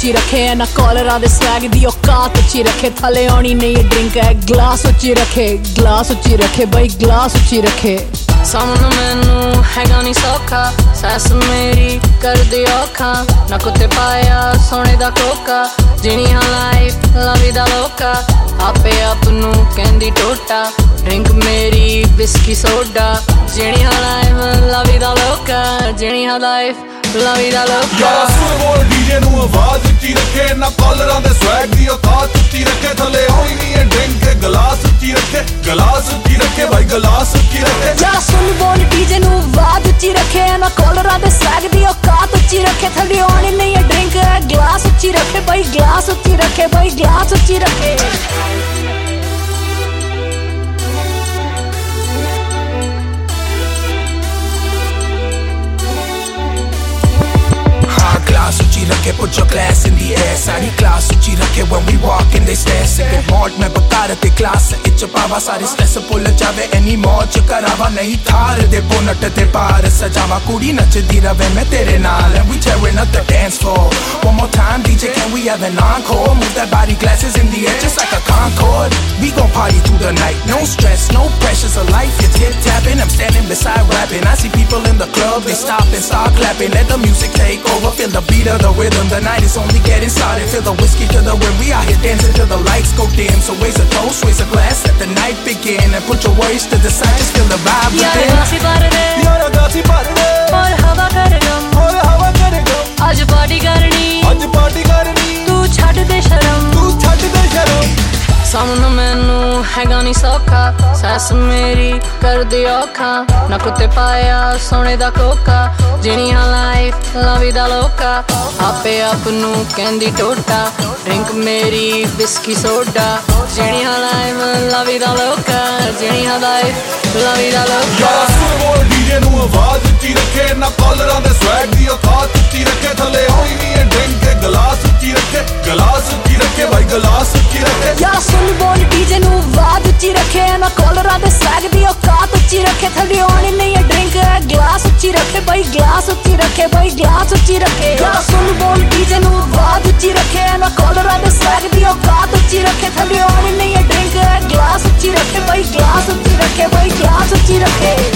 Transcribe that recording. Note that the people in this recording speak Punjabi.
ਉੱਚੀ ਰੱਖੇ ਨਾ ਕਾਲਰਾਂ ਦੇ ਸਵੈਗ ਦੀ ਔਕਾਤ ਉੱਚੀ ਰੱਖੇ ਥੱਲੇ ਆਉਣੀ ਨਹੀਂ ਇਹ ਡਰਿੰਕ ਹੈ ਗਲਾਸ ਉੱਚੀ ਰੱਖੇ ਬਈ ਗਲਾਸ ਉੱਚੀ ਰੱਖੇ ਸਾਹਮਣੇ ਮੈਨੂੰ ਹੈਗਾ ਨਹੀਂ ਸੌਖਾ ਸੱਸ ਮੇਰੀ ਕਰਦੀ ਔਖਾ ਨਾ ਕੁੱਤੇ ਪਾਇਆ ਸੋਨੇ ਦਾ ਕੋਕਾ ਜੀਣੀ ਹਾਂ ਲਾਈਫ ਲਵੀ ਦਾ ਲੋਕਾ ਆਪੇ ਆਪ ਨੂੰ ਕਹਿੰਦੀ ਟੋਟਾ ਡਰਿੰਕ ਮੇਰੀ ਵਿਸਕੀ ਸੋਡਾ ਜੀਣੀ ਹਾਂ ਲਾਈਫ ਲਵੀ ਦਾ ਲੋਕਾ ਜੀਣੀ ਹਾਂ ਲਾਈਫ ਲਵੀ ਦਾ ਲੋਕਾ ਯਾਰਾ ਸੁਣ ਬੋਲ ਡੀਜੇ ਨੂੰ ਆਵਾਜ਼ ਉੱਚੀ ਰੱਖੇ ਨਾ ਕਾਲਰਾਂ ਦੇ ਸਵੈਗ ਦੀ ਔਕਾਤ ਉੱਚੀ ਰੱਖੇ ਥੱਲੇ ਹੋਈ ਨਹੀਂ ਇਹ ਡਰਿੰਕ ਗਲਾਸ ਉੱਚੀ ਰੱਖੇ ਭਾਈ ਗਲਾਸ ਉੱਚੀ ਰੱਖੇ ਯਾਰਾ ਸੁਣ ਬੋਲ ਡੀਜੇ ਨੂੰ ਆਵਾਜ਼ ਉੱਚੀ ਰੱਖੇ ਨਾ ਕਾਲਰਾਂ ਦੇ ਸਵੈਗ ਦੀ ਔਕਾਤ ਉੱਚੀ ਰੱਖੇ ਥੱਲੇ ਆਉਣੀ ਨਹੀਂ ਇਹ ਡਰਿੰਕ ਗਲਾਸ ਉੱਚੀ ਰੱਖੇ ਬਈ ਗਲਾਸ ਉੱਚੀ ਰੱਖੇ Glass ਉੱਚੀ ਰੱਖੇ put your glass in the air sorry class ਉੱਚੀ ਰੱਖੇ when we walk in they stare cigarette ਮੌਟ ਮੈਂ ਬਕਾਰ ਤੇ ਕਲਾਸ ਇੱਚ ਪਾਵਾ ਸਾਰੀ ਸਟ੍ਰੈਸ ਭੁੱਲ ਜਾਵੇ ਐਨੀ ਮੌਜ ਕਰਾਵਾ ਨਹੀਂ ਥਾਰ ਦੇ ਬੋਨਟ ਤੇ ਪਾਰ ਸਜਾਵਾ ਕੁੜੀ ਨੱਚਦੀ ਰਵੇ ਮੈਂ ਤੇਰੇ ਨਾਲ and we tearing up the dance floor one more time DJ can we have an encore move that body glasses in the air just like a Concorde we gon' party through the night no stress no pressures of life you're tip tapping I'm standing beside rapping I see people in the club they stop and start clapping let the music take over feel the beat of the rhythm the night is only getting started fill the whiskey to the wind we out here dancing till the lights go dim so raise a toast raise a glass let the night begin and put your worries to the side just feel the vibe within ਯਾਰਾ ਗਾਸੀ ਭਰ ਦੇ ਹੋਰ ਹਵਾ ਕਰ ਗਮ ਅੱਜ ਪਾਰਟੀ ਕਰਨੀ ਤੂੰ ਛੱਡ ਦੇ ਸ਼ਰਮ ਸਾਹਮਣੇ ਮੈਨੂੰ ਹੈਗਾ ਨਹੀਂ ਸੌਖਾ ਸੱਸ ਮੇਰੀ ਕਰਦੀ ਔਖਾ ਨਾ ਕੁੱਤੇ ਪਾਇਆ ਸੋਨੇ ਦਾ ਕੋਕਾ ਜੀਣੀ ਹਾਂ ਲਾਈਫ ਲਵੀ ਦਾ ਲੋਕਾ ਆਪੇ ਆਪ ਨੂੰ ਕਹਿੰਦੀ ਟੋਟਾ ਡਰਿੰਕ ਮੇਰੀ ਵਿਸਕੀ ਸੋਡਾ ਜੀਣੀ ਹਾਂ ਲਾਈਫ ਲਵੀ ਦਾ ਲੋਕਾ ਜੀਣੀ ਹਾਂ ਲਾਈਫ ਲਵੀ ਦਾ ਲੋਕਾ ਯਾਰਾ ਸੁਣ ਬੋਲ ਡੀਜੇ ਨੂੰ ਆਵਾਜ਼ ਉੱਚੀ ਰੱਖੇ ਨਾ ਕਾਲਰਾਂ ਦੇ ਸਵੈਗ ਦੀ ਔਕਾਤ ਉੱਚੀ ਰੱਖੇ ਥੱਲੇ ਹੋਈ ਨਹੀਂ ਇਹ ਡਰਿੰਕ ਗਲਾਸ ਉੱਚੀ ਰੱਖੇ ਭਾਈ ਗਲਾਸ ਉੱਚੀ ਰੱਖੇ ਯਾਰਾ ਸੁਣ ਬੋਲ ਡੀਜੇ ਨੂੰ ਆਵਾਜ਼ ਉੱਚੀ ਰੱਖੇ ਨਾ ਕਾਲਰਾਂ ਦੇ ਸਵੈਗ ਦੀ ਔਕਾਤ ਉੱਚੀ ਰੱਖੇ ਥੱਲੇ ਆਉਣੀ ਨਹੀਂ ਇਹ ਡਰਿੰਕ ਗਲਾਸ ਉੱਚੀ ਰੱਖੇ ਬਈ ਗਲਾਸ ਉੱਚੀ ਰੱਖੇ ਯਾਰਾ ਸੁਣ ਬੋਲ ਡੀਜੇ ਨੂੰ ਆਵਾਜ਼ ਉੱਚੀ ਰੱਖੇ ਨਾ ਕਾਲਰਾਂ ਦੇ ਸਵੈਗ ਦੀ ਔਕਾਤ ਉੱਚੀ ਰੱਖੇ ਥੱਲੇ ਆਉਣੀ ਨਹੀਂ ਇਹ ਡਰਿੰਕ ਗਲਾਸ ਉੱਚੀ ਰੱਖੇ ਬਈ ਗਲਾਸ ਉੱਚੀ ਰੱਖੇ